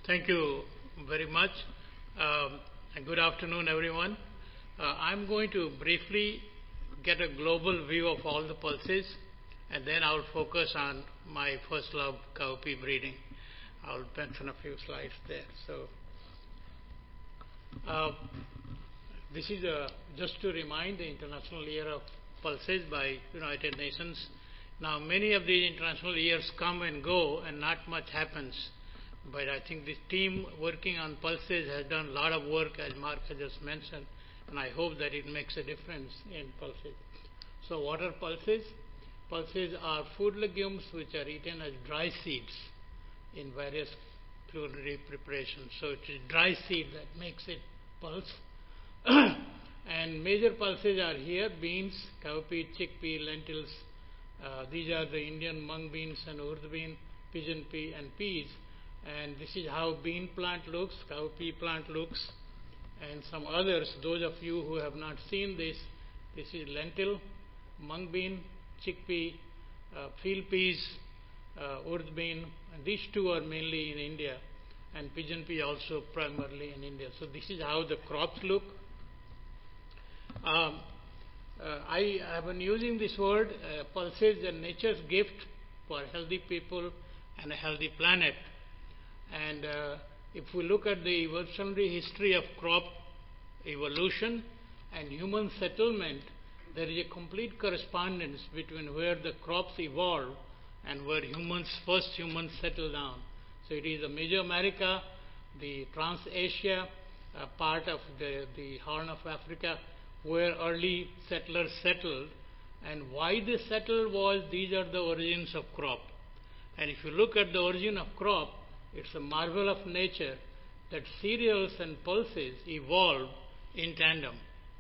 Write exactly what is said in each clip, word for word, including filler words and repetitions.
Thank you very much. Um, and good afternoon, everyone. Uh, I'm going to briefly get a global view of all the pulses, and then I'll focus on my first love, cowpea breeding. I'll mention a few slides there. So, uh, this is a, just to remind the International Year of Pulses by United Nations. Now, many of these international years come and go, and not much happens. But I think this team working on pulses has done a lot of work, as Mark has just mentioned, and I hope that it makes a difference in pulses. So what are pulses? Pulses are food legumes which are eaten as dry seeds in various culinary preparations. So it is dry seed that makes it pulse. And major pulses are here: beans, cowpea, chickpea, lentils. Uh, these are the Indian mung beans and urd bean, pigeon pea, and peas. And this is how bean plant looks, cowpea plant looks, and some others. Those of you who have not seen this, this is lentil, mung bean, chickpea, uh, field peas, uh, urd bean, and these two are mainly in India, and pigeon pea also primarily in India. So this is how the crops look. Um, uh, I have been using this word, uh, pulses, and nature's gift for healthy people and a healthy planet. And uh, if we look at the evolutionary history of crop evolution and human settlement, there is a complete correspondence between where the crops evolved and where humans, first humans settled down. So it is the Mesoamerica, the Trans-Asia uh, part of the, the Horn of Africa, where early settlers settled. And why they settled was these are the origins of crop. And if you look at the origin of crop, it's a marvel of nature that cereals and pulses evolved in tandem.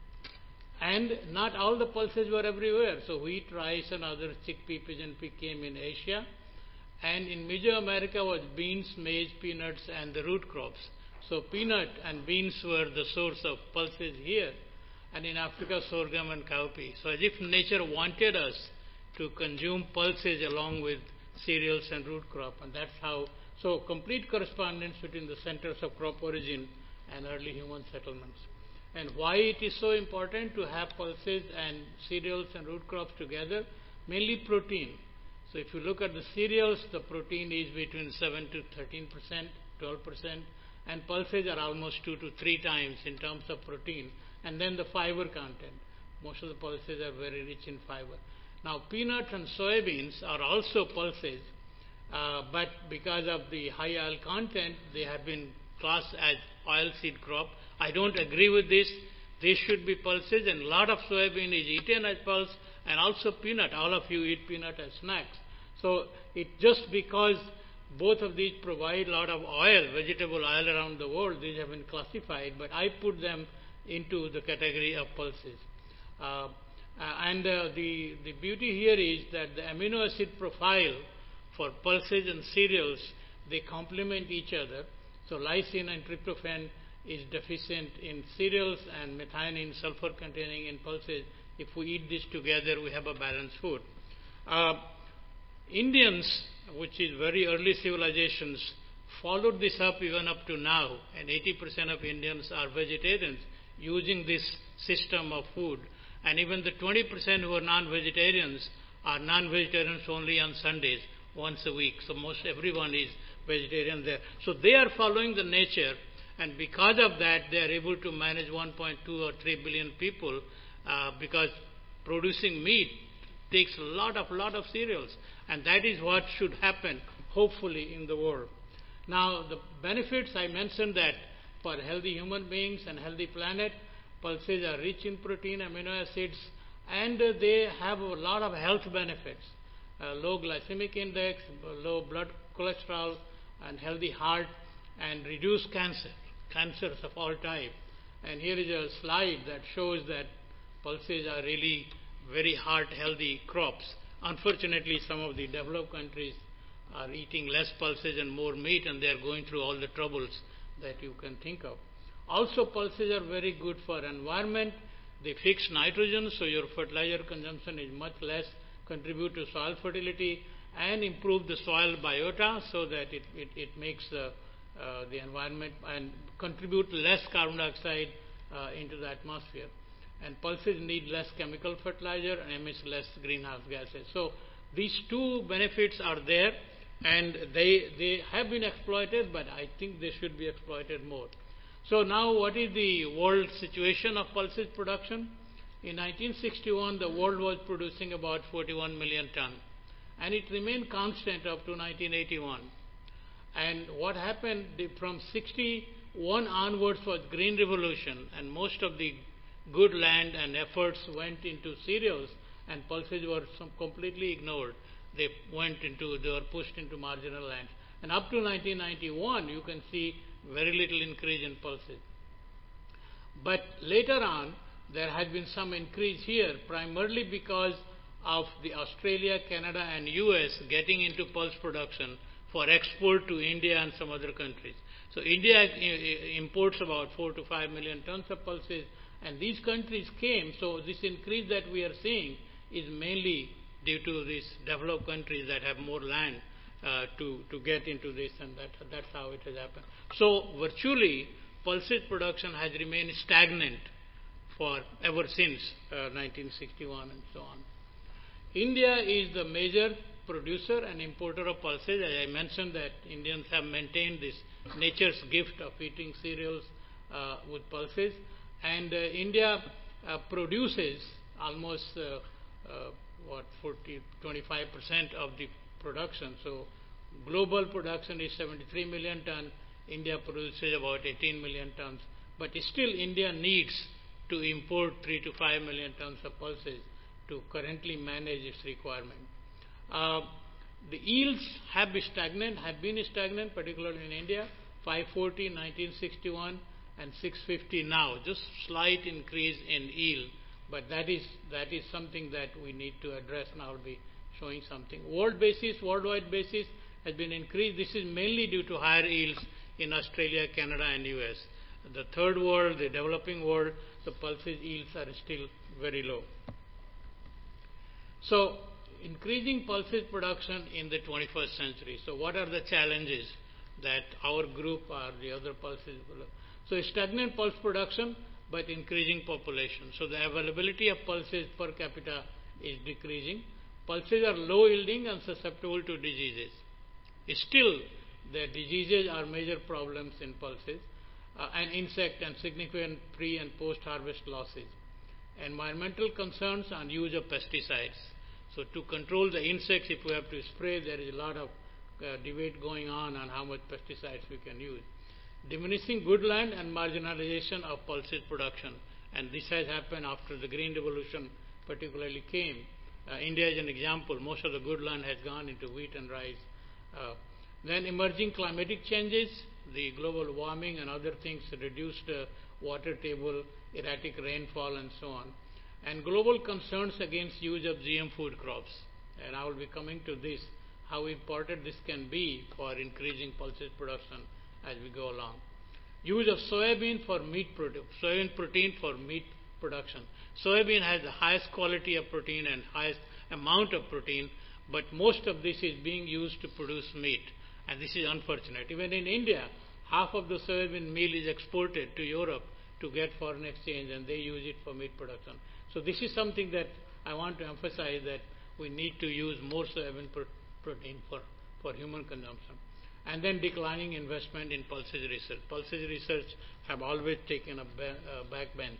And not all the pulses were everywhere. So wheat, rice, and other chickpea, pigeon pea came in Asia. And in Mesoamerica was beans, maize, peanuts, and the root crops. So peanut and beans were the source of pulses here. And in Africa, sorghum and cowpea. So as if nature wanted us to consume pulses along with cereals and root crop. And that's how. So complete correspondence between the centers of crop origin and early human settlements. And why it is so important to have pulses and cereals and root crops together? Mainly protein. So if you look at the cereals, the protein is between seven to thirteen percent, twelve percent, and pulses are almost two to three times in terms of protein. And then the fiber content. Most of the pulses are very rich in fiber. Now peanuts and soybeans are also pulses. Uh, but because of the high oil content, they have been classed as oilseed crop. I don't agree with this. They should be pulses, and a lot of soybean is eaten as pulse, and also peanut. All of you eat peanut as snacks. So it just because both of these provide a lot of oil, vegetable oil around the world, these have been classified, but I put them into the category of pulses. Uh, and uh, the, the beauty here is that the amino acid profile for pulses and cereals, they complement each other. So lysine and tryptophan is deficient in cereals and methionine, sulfur containing in pulses. If we eat this together, we have a balanced food. Uh, Indians, which is very early civilizations, followed this up even up to now, and eighty percent of Indians are vegetarians using this system of food. And even the twenty percent who are non-vegetarians are non-vegetarians only on Sundays, once a week. So most everyone is vegetarian there. So they are following the nature, and because of that, they are able to manage one point two or three billion people uh, because producing meat takes a lot of lot of cereals, and that is what should happen, hopefully, in the world. Now, the benefits, I mentioned that for healthy human beings and healthy planet, pulses are rich in protein, amino acids, and uh, they have a lot of health benefits. Uh, low glycemic index, low blood cholesterol, and healthy heart, and reduce cancer, cancers of all types. And here is a slide that shows that pulses are really very heart-healthy crops. Unfortunately, some of the developed countries are eating less pulses and more meat, and they are going through all the troubles that you can think of. Also, pulses are very good for environment. They fix nitrogen, so your fertilizer consumption is much less, contribute to soil fertility, and improve the soil biota so that it, it, it makes the uh, the environment and contribute less carbon dioxide uh, into the atmosphere. And pulses need less chemical fertilizer and emits less greenhouse gases. So these two benefits are there, and they, they have been exploited, but I think they should be exploited more. So now what is the world situation of pulses production? In nineteen sixty-one, the world was producing about forty-one million ton, and it remained constant up to nineteen eighty-one. And what happened from sixty-one onwards was Green Revolution, and most of the good land and efforts went into cereals, and pulses were some completely ignored. They went into, they were pushed into marginal lands. And up to nineteen ninety-one, you can see very little increase in pulses. But later on, there has been some increase here, primarily because of the Australia, Canada, and U S getting into pulse production for export to India and some other countries. So India imports about four to five million tons of pulses, and these countries came. So this increase that we are seeing is mainly due to these developed countries that have more land uh, to, to get into this, and that, that's how it has happened. So virtually, pulses production has remained stagnant for ever since uh, nineteen sixty-one and so on. India is the major producer and importer of pulses. As I mentioned, that Indians have maintained this nature's gift of eating cereals uh, with pulses, and uh, India uh, produces almost uh, uh, what forty, twenty-five percent of the production. So global production is seventy-three million ton. India produces about eighteen million tons, but still India needs to import three to five million tons of pulses to currently manage its requirement. Uh, the yields have been stagnant, have been stagnant, particularly in India, five forty in nineteen sixty-one and six fifty now, just slight increase in yield, but that is, that is something that we need to address, and I will be showing something. World basis, worldwide basis has been increased. This is mainly due to higher yields in Australia, Canada, and U S. The third world, the developing world, the pulses yields are still very low. So, increasing pulses production in the twenty-first century. So, what are the challenges that our group or the other pulses? So, stagnant pulse production, but increasing population. So, the availability of pulses per capita is decreasing. Pulses are low yielding and susceptible to diseases. Still, the diseases are major problems in pulses, uh, and insect and significant pre and post harvest losses. Environmental concerns and use of pesticides. So to control the insects, if we have to spray, there is a lot of uh, debate going on on how much pesticides we can use. Diminishing good land and marginalization of pulses production, and this has happened after the Green Revolution particularly came. Uh, India is an example. Most of the good land has gone into wheat and rice. Uh, then emerging climatic changes, the global warming and other things, reduced uh, water table, erratic rainfall, and so on. And global concerns against use of G M food crops. And I will be coming to this, how important this can be for increasing pulses production as we go along. Use of soybean for meat protein, soybean protein for meat production. Soybean has the highest quality of protein and highest amount of protein, but most of this is being used to produce meat, and this is unfortunate. Even in India, half of the soybean meal is exported to Europe to get foreign exchange, and they use it for meat production. So this is something that I want to emphasize, that we need to use more soybean pro protein for, for human consumption. And then declining investment in pulses research. Pulses research have always taken a ba uh, backbench.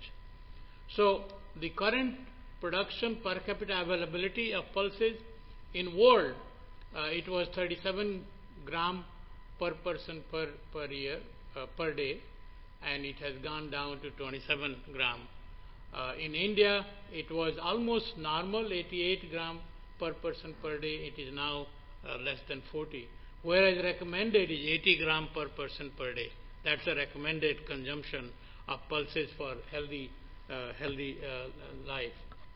So the current production per capita availability of pulses in world, uh, it was thirty-seven gram per person per, per year, uh, per day, and it has gone down to twenty-seven gram. Uh, in India, it was almost normal, eighty-eight gram per person per day. It is now uh, less than forty. Whereas recommended is eighty gram per person per day. That's the recommended consumption of pulses for healthy, uh, healthy uh, life.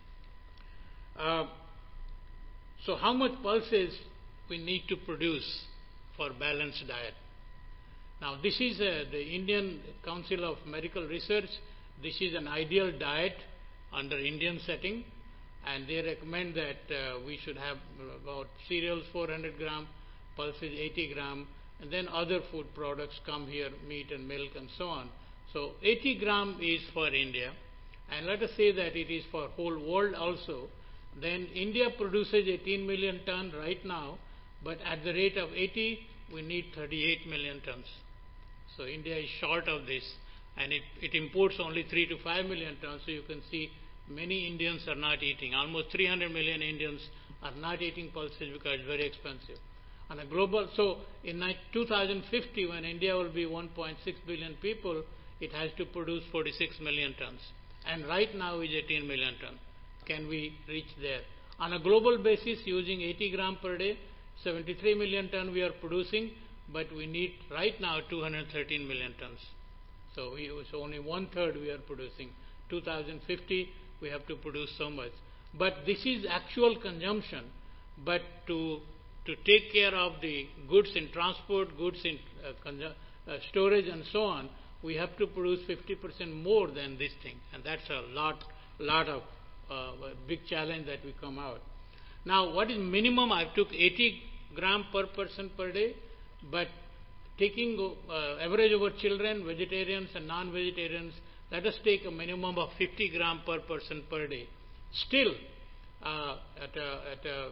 Uh, so how much pulses we need to produce for balanced diet? Now this is uh, the Indian Council of Medical Research. This is an ideal diet under Indian setting, and they recommend that uh, we should have about cereals four hundred gram, pulses eighty gram, and then other food products come here, meat and milk and so on. So eighty gram is for India, and let us say that it is for whole world also. Then India produces eighteen million ton right now, but at the rate of eighty, we need thirty-eight million tons. So India is short of this, and it, it imports only three to five million tons. So you can see many Indians are not eating. Almost three hundred million Indians are not eating pulses because it's very expensive. On a global, so in two thousand fifty, when India will be one point six billion people, it has to produce forty-six million tons. And right now is eighteen million tons. Can we reach there? On a global basis, using eighty gram per day, seventy-three million ton we are producing, but we need right now two hundred thirteen million tons. So, we, so only one third we are producing. two thousand fifty, we have to produce so much. But this is actual consumption. But to to take care of the goods in transport, goods in uh, uh, storage and so on, we have to produce fifty percent more than this thing. And that's a lot, lot of uh, big challenge that we come out. Now, what is minimum? I took eighty gram per person per day, but taking uh, average over children, vegetarians and non-vegetarians, let us take a minimum of fifty gram per person per day. Still, uh, at, a, at, a,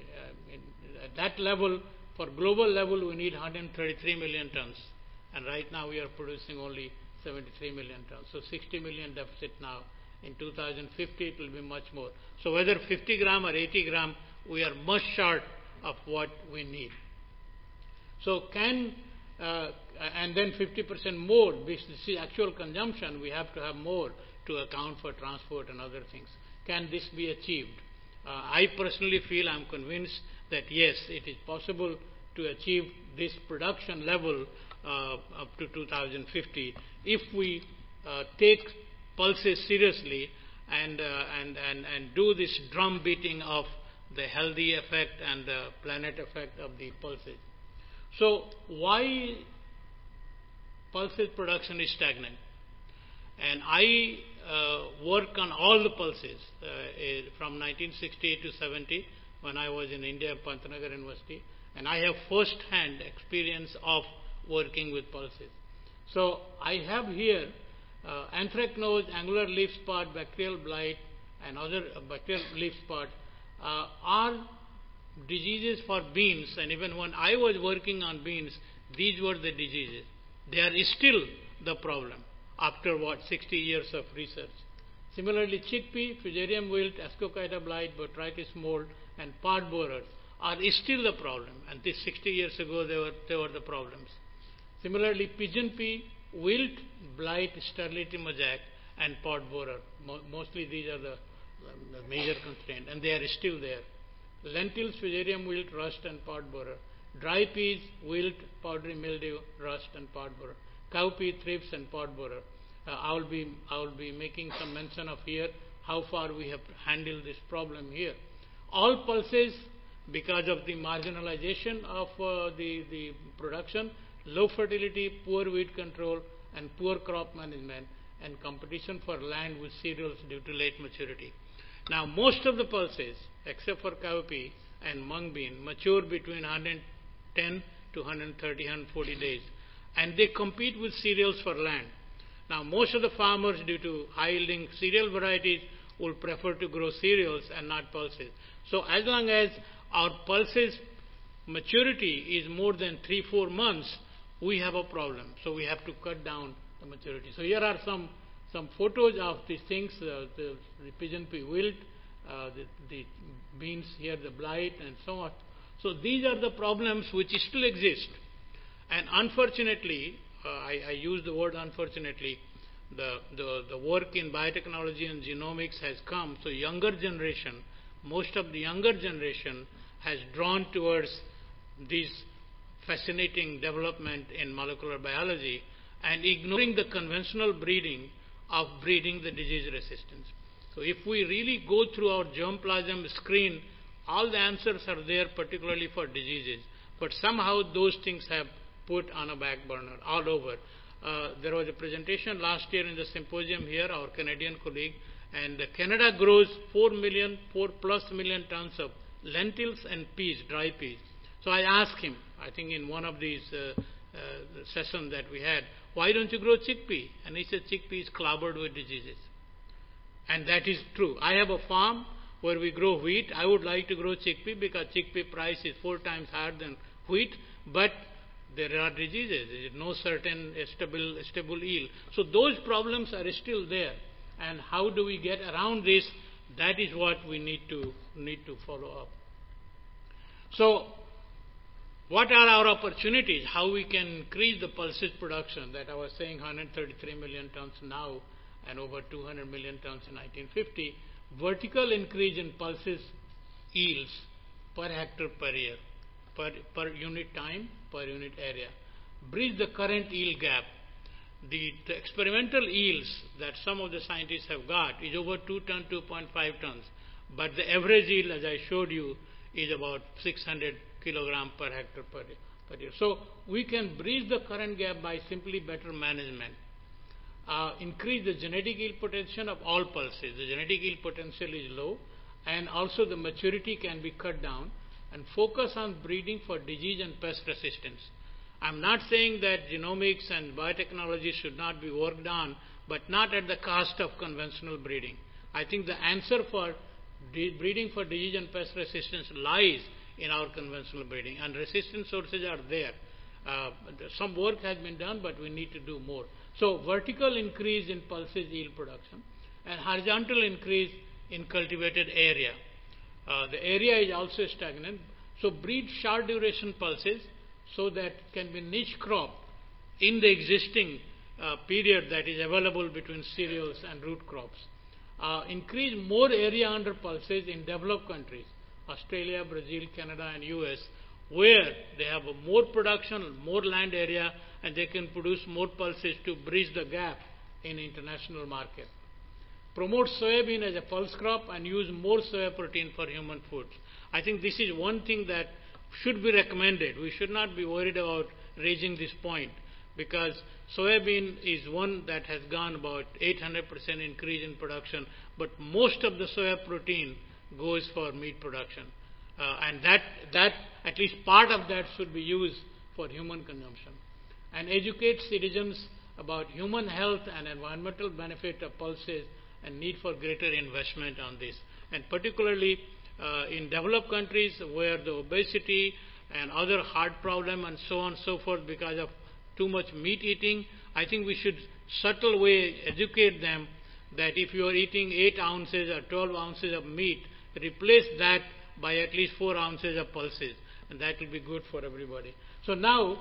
uh, at that level, for global level, we need one hundred thirty-three million tons. And right now, we are producing only seventy-three million tons. So, sixty million deficit now. In two thousand fifty, it will be much more. So, whether fifty gram or eighty gram, we are much short of what we need. So, can, uh, and then fifty percent more, this is actual consumption, we have to have more to account for transport and other things. Can this be achieved? Uh, I personally feel, I'm convinced that yes, it is possible to achieve this production level uh, up to two thousand fifty if we uh, take pulses seriously and, uh, and, and, and do this drum beating of the healthy effect and the planet effect of the pulses. So, why pulses production is stagnant? And I uh, work on all the pulses uh, from nineteen sixty-eight to seventy when I was in India, Pantnagar University, and I have first-hand experience of working with pulses. So, I have here uh, anthracnose, angular leaf spot, bacterial blight, and other uh, bacterial leaf spot uh, are diseases for beans, and even when I was working on beans, these were the diseases. They are still the problem after what, sixty years of research. Similarly, chickpea, Fusarium wilt, Ascochyta blight, botrytis mold, and pod borers are still the problem, and this sixty years ago they were, they were the problems. Similarly, pigeon pea, wilt, blight, sterility mosaic, and pod borer. Mo mostly these are the, the major constraints, and they are still there. Lentils, Fusarium wilt, rust, and pod borer. Dry peas, wilt, powdery mildew, rust, and pod borer. Cowpea, thrips, and pod borer. Uh, I will be I will be making some mention of here how far we have handled this problem here. All pulses, because of the marginalization of uh, the the production, low fertility, poor weed control, and poor crop management, and competition for land with cereals due to late maturity. Now, most of the pulses, except for cowpea and mung bean, mature between one hundred ten to one hundred thirty, one hundred forty days, and they compete with cereals for land. Now, most of the farmers, due to high-yielding cereal varieties, will prefer to grow cereals and not pulses. So, as long as our pulses maturity is more than three, four months, we have a problem. So, we have to cut down the maturity. So, here are some some photos of these things: uh, the, the pigeon pea wilt, uh, the, the beans here, the blight, and so on. So, these are the problems which still exist. And unfortunately, uh, I, I use the word unfortunately, the, the, the work in biotechnology and genomics has come. So, younger generation, most of the younger generation has drawn towards this fascinating development in molecular biology and ignoring the conventional breeding of breeding the disease resistance. So, if we really go through our germplasm screen, all the answers are there, particularly for diseases. But somehow those things have put on a back burner all over. Uh, there was a presentation last year in the symposium here, our Canadian colleague, and uh, Canada grows four million, four plus million tons of lentils and peas, dry peas. So I asked him, I think in one of these uh, uh, sessions that we had, why don't you grow chickpea? And he said chickpea is clobbered with diseases. And that is true. I have a farm where we grow wheat. I would like to grow chickpea because chickpea price is four times higher than wheat, but there are diseases. There is no certain stable, stable yield. So those problems are still there. And how do we get around this? That is what we need to need to follow up. So what are our opportunities? How we can increase the pulses production that I was saying one hundred thirty-three million tons now and over two hundred million tons in nineteen fifty. Vertical increase in pulses yields per hectare per year, per, per unit time, per unit area. Bridge the current yield gap. The, the experimental yields that some of the scientists have got is over two ton, two point five tons. But the average yield, as I showed you, is about six hundred kilogram per hectare per, per year. So we can bridge the current gap by simply better management. Uh, increase the genetic yield potential of all pulses. The genetic yield potential is low, and also the maturity can be cut down, and focus on breeding for disease and pest resistance. I'm not saying that genomics and biotechnology should not be worked on, but not at the cost of conventional breeding. I think the answer for breeding for disease and pest resistance lies in our conventional breeding, and resistance sources are there. Uh, some work has been done, but we need to do more. So vertical increase in pulses yield production and horizontal increase in cultivated area. Uh, the area is also stagnant. So breed short duration pulses so that can be niche crop in the existing uh, period that is available between cereals and root crops. Uh, increase more area under pulses in developed countries, Australia, Brazil, Canada, and U S, where they have a more production, more land area, and they can produce more pulses to bridge the gap in international market. Promote soybean as a pulse crop and use more soya protein for human foods. I think this is one thing that should be recommended. We should not be worried about raising this point, because soybean is one that has gone about eight hundred percent increase in production, but most of the soya protein goes for meat production. Uh, and that, that, at least part of that should be used for human consumption. And educate citizens about human health and environmental benefit of pulses and need for greater investment on this. And particularly uh, in developed countries where the obesity and other heart problem and so on and so forth because of too much meat eating, I think we should subtle way educate them that if you are eating eight ounces or twelve ounces of meat, replace that by at least four ounces of pulses, and that will be good for everybody. So now,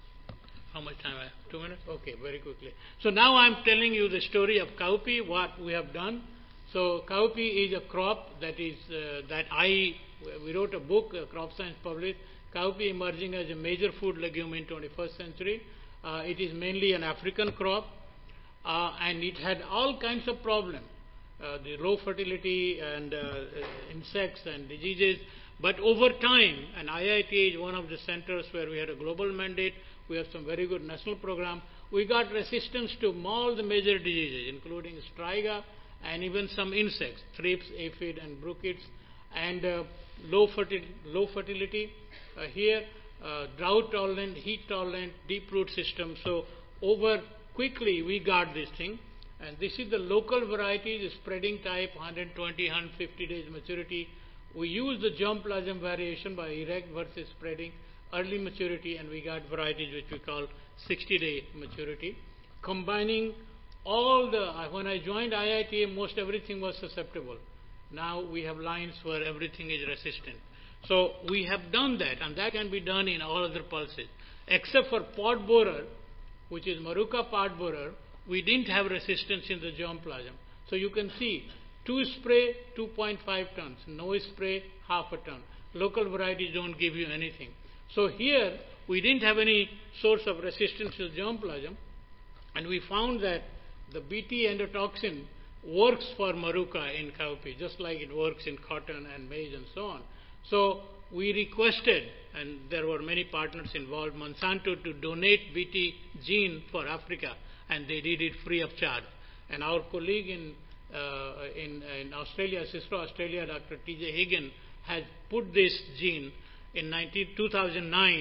how much time I have? Two minutes? Okay, very quickly. So now I'm telling you the story of cowpea, what we have done. So cowpea is a crop that is, uh, that I, we wrote a book, uh, Crop Science published, cowpea emerging as a major food legume in twenty-first century. Uh, it is mainly an African crop, uh, and it had all kinds of problems. Uh, the low fertility and uh, insects and diseases. But over time, and I I T is one of the centers where we had a global mandate, we have some very good national program, we got resistance to all the major diseases, including striga and even some insects, thrips, aphid, and bruchids, and uh, low, fertil low fertility uh, here, uh, drought tolerant, heat tolerant, deep root system. So over quickly we got this thing. And this is the local variety, the spreading type, one hundred twenty, one hundred fifty days maturity. We use the germplasm variation by erect versus spreading, early maturity, and we got varieties which we call sixty day maturity. Combining all the, when I joined I I T, most everything was susceptible. Now we have lines where everything is resistant. So we have done that, and that can be done in all other pulses. Except for pod borer, which is Maruca pod borer, we didn't have resistance in the germplasm. So you can see, two spray, two point five tons. No spray, half a ton. Local varieties don't give you anything. So here, we didn't have any source of resistance to germplasm, and we found that the Bt endotoxin works for Maruca in cowpea, just like it works in cotton and maize and so on. So we requested, and there were many partners involved, Monsanto to donate Bt gene for Africa, and they did it free of charge. And our colleague in, uh, in, in Australia, CISPRO Australia, Doctor T J Higgin, has put this gene in two thousand nine,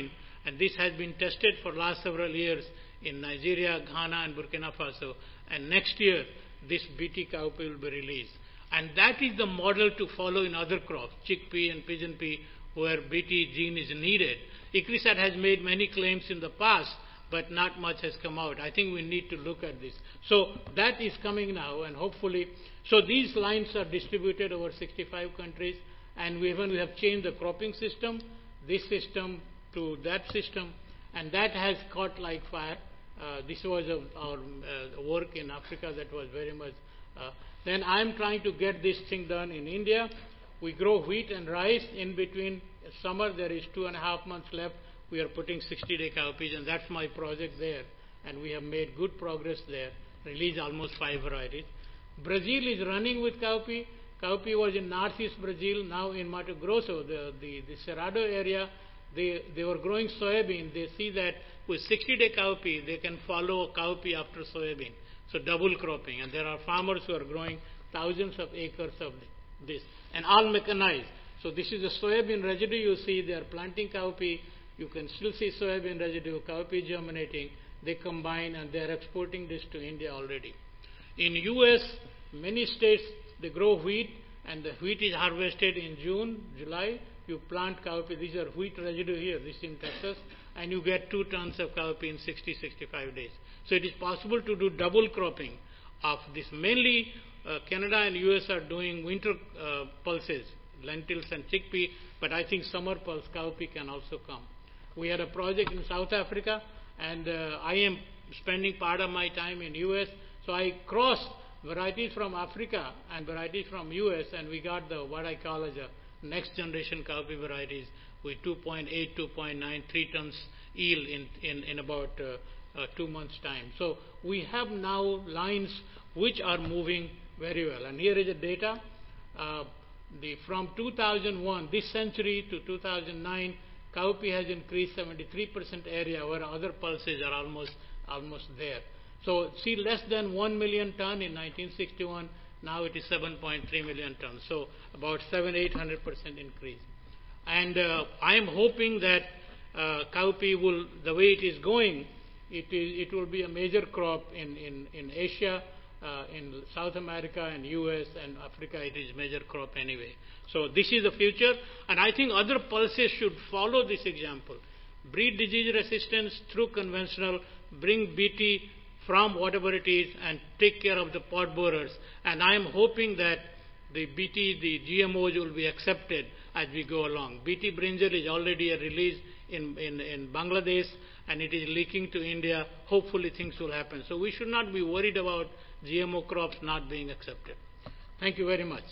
And this has been tested for last several years in Nigeria, Ghana, and Burkina Faso. And next year, this B T cowpea will be released. And that is the model to follow in other crops, chickpea and pigeon pea, where B T gene is needed. ICRISAT has made many claims in the past, but not much has come out. I think we need to look at this. So that is coming now, and hopefully, so these lines are distributed over sixty-five countries, and we even we have changed the cropping system, this system to that system, and that has caught like fire. Uh, this was a, our uh, work in Africa that was very much. Uh, then I am trying to get this thing done in India. We grow wheat and rice. In between summer, there is two and a half months left. We are putting sixty-day cowpeas, and that's my project there. And we have made good progress there. Released almost five varieties. Brazil is running with cowpea. Cowpea was in northeast Brazil. Now in Mato Grosso, the, the, the Cerrado area, they, they were growing soybean. They see that with sixty-day cowpea, they can follow cowpea after soybean. So double cropping. And there are farmers who are growing thousands of acres of this. And all mechanized. So this is the soybean residue you see. They are planting cowpea. You can still see soybean residue, cowpea germinating. They combine and they are exporting this to India already. In U S, many states, they grow wheat, and the wheat is harvested in June, July. You plant cowpea. These are wheat residue here. This is in Texas. And you get two tons of cowpea in sixty, sixty-five days. So it is possible to do double cropping of this. Mainly, uh, Canada and U S are doing winter uh, pulses, lentils and chickpea, but I think summer pulse cowpea can also come. We had a project in South Africa, and uh, I am spending part of my time in U S, so I crossed varieties from Africa and varieties from U S, and we got the what I call as a next generation cowpea varieties with two point eight, two point nine, three tons yield in, in, in about uh, uh, two months' time. So we have now lines which are moving very well. And here is the data. Uh, the, from two thousand one, this century, to two thousand nine, cowpea has increased seventy-three percent area, where other pulses are almost almost there. So see, less than one million ton in nineteen sixty-one, now it is seven point three million tons. So about seven, eight hundred percent increase. And uh, I am hoping that uh, cowpea will, the way it is going, it is it will be a major crop in in in Asia, uh, in South America and U S and Africa. It is major crop anyway. So this is the future, and I think other pulses should follow this example. Breed disease resistance through conventional, bring B T from whatever it is, and take care of the pod borers. And I am hoping that the B T, the G M Os will be accepted as we go along. B T brinjal is already a release in, in, in Bangladesh, and it is leaking to India. Hopefully things will happen. So we should not be worried about G M O crops not being accepted. Thank you very much.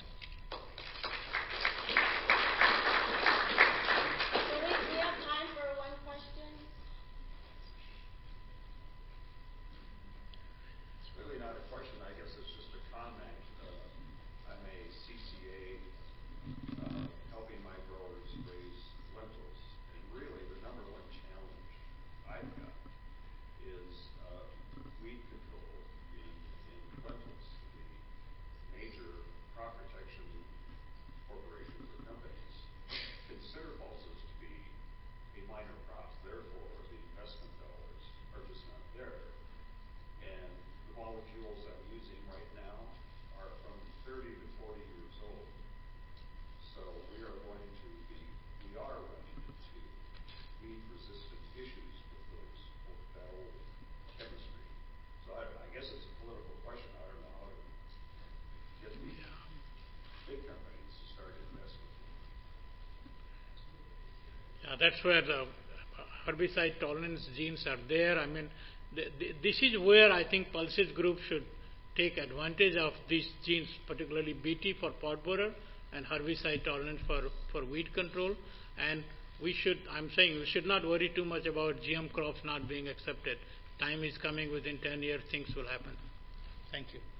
That's where the herbicide tolerance genes are there. I mean, the, the, this is where I think Pulses Group should take advantage of these genes, particularly B T for pod borer and herbicide tolerance for, for weed control. And we should, I'm saying, we should not worry too much about G M crops not being accepted. Time is coming, within ten years things will happen. Thank you.